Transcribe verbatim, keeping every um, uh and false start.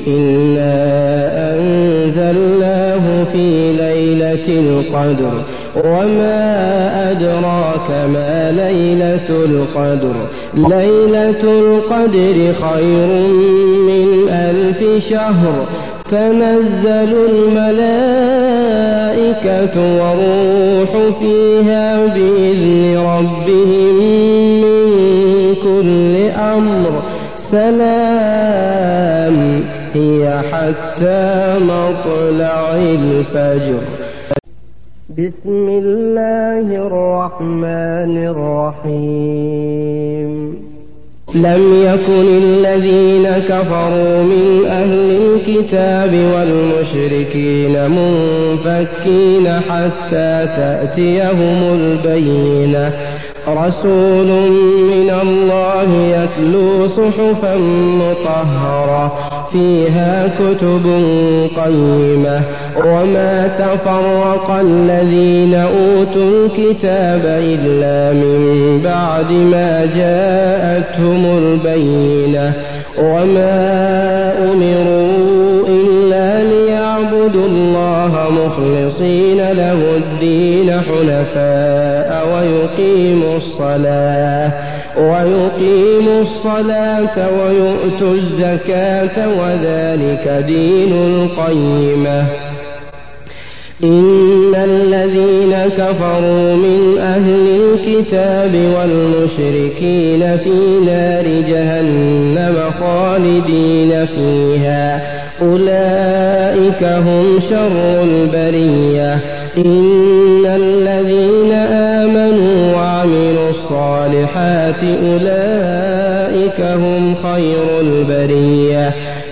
إنا أنزلناه في ليلة القدر وما أدراك ما ليلة القدر ليلة القدر خير من ألف شهر تنزل الملائكة والروح فيها بإذن ربهم من كل أمر سلام هي حتى مطلع الفجر. بسم الله الرحمن الرحيم. لم يكن الذين كفروا من أهل الكتاب والمشركين منفكين حتى تأتيهم البينة رسول من الله يتلو صحفا مطهرة فيها كتب قيمة وما تفرق الذين أوتوا الكتاب إلا من بعد ما جاءتهم البينة وما أمروا إلا ليعبدوا الله مخلصين له الدين حنفاء ويقيموا الصلاة ويقيموا الصلاة ويؤتوا الزكاة وذلك دين القيمة. إن الذين كفروا من أهل الكتاب والمشركين في نار جهنم خالدين فيها أولئك هم شر البرية. إن الذين آمنوا وعملوا الصالحات أولئك هم خير البرية